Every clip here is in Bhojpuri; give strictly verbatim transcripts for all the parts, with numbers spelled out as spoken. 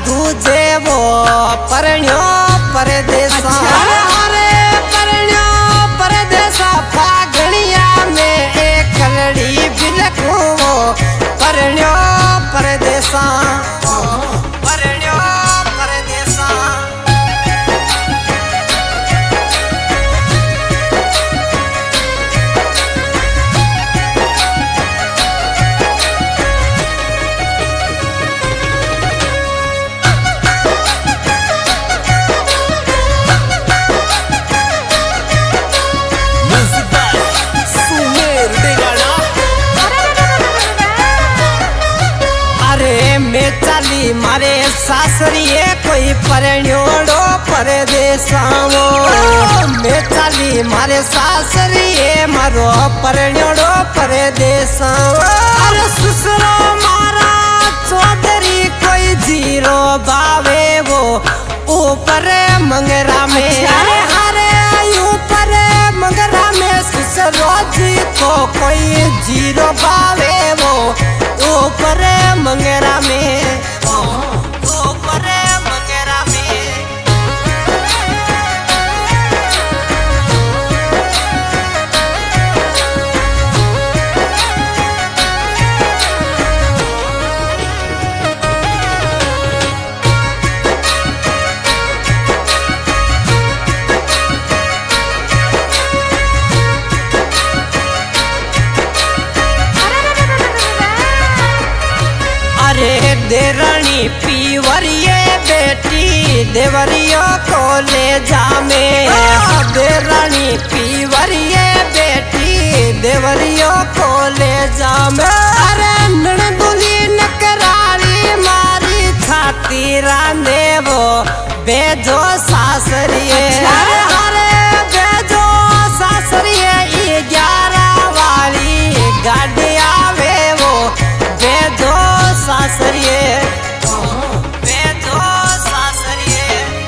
तुझे वो परण्यो परदेसा हरे परण्यो परदेसा फागणिया में एक कलड़ी बिलखू वो परण्यो परदेसा परण्यो परदेसा। मैं चाली मारे सासरिए कोई परण्योड़ो परदेसावो मैं चाली मारे सासरिए मारो परण्योड़ो परदेसावो अरे ससुरो मारा चौधरी कोई जीरो बावे वो ऊपर मंगरा में अरे हरे ऊपर मंगरा में ससुरो जी को कोई जीरो बावे वो ऊपर मंगरा में ऊपर मंगरा में। अरे देरानी पीवरिये बेटी देवरियो को ले जामे देरानी पीवरिये बेटी देवरियो को ले जामे अरे ननदुली नकरारी मारी छाती रांधे वो बेजो सासरिये अरे हरे बेजो सासरिये ग्यारह वाली गाड़ी आवे वो बेजो सासरिये बेजो सासरिये।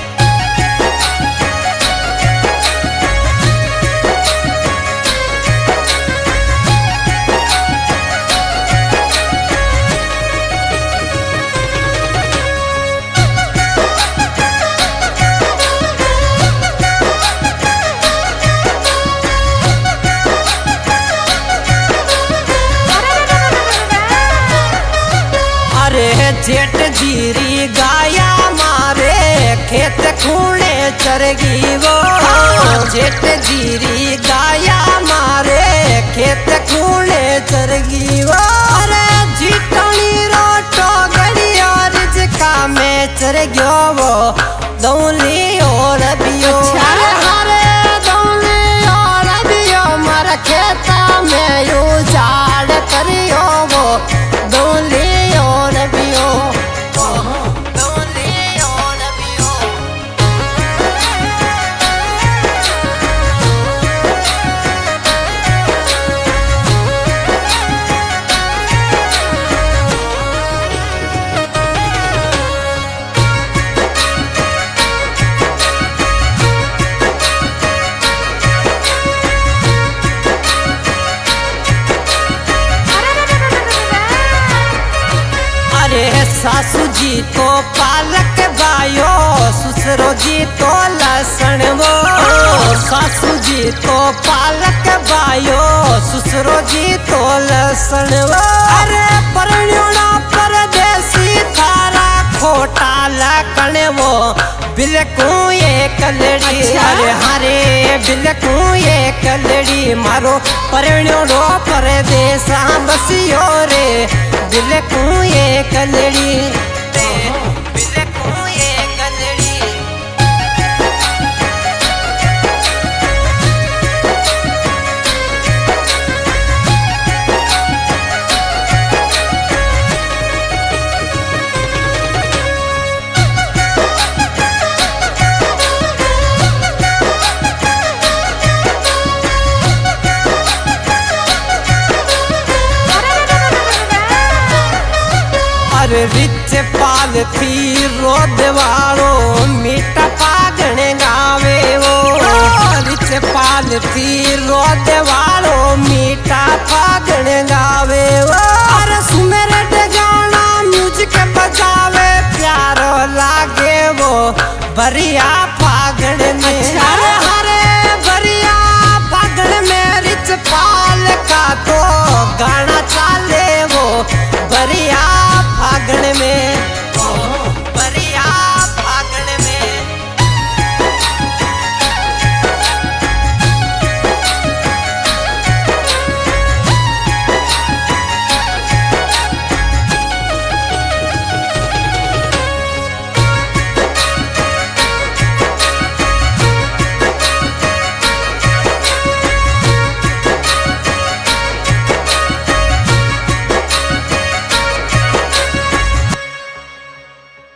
जेठ जीरी गाया मारे खेत खूणे चरगी वो जेठ जीरी गाया मारे खेत खूणे चरगी वो अरे जीतनी रोटो गड़ी और जिका में चर गयो वो दौली और बियो हरे दौली और बियो मर खेता में यू झाड़ करियो वो दौली और बियो दौली और बियो। सासू जी तो पालक बायो ससुरो जी तो लहसुन वो सासू जी तो पालक बायो ससुरो जी तो लहसुन वो अरे परण्योड़ा परदेसी थारा खोटा लकण वो बिलकू ये कलड़ी अरे हरे बिलकू ये कलड़ी मारो परण्योड़ो परदेसा बसियो रे बिलकू ये कलड़ी बिलकू ये कलड़ी। अरे रिच पाल थी रोद वालो मीठा पागण गावे वो रिच पाल थी रोद वालो मीठा पागण गावे वो अरे सुमेर गाना म्यूजिक बजावे प्यारो ભરિયા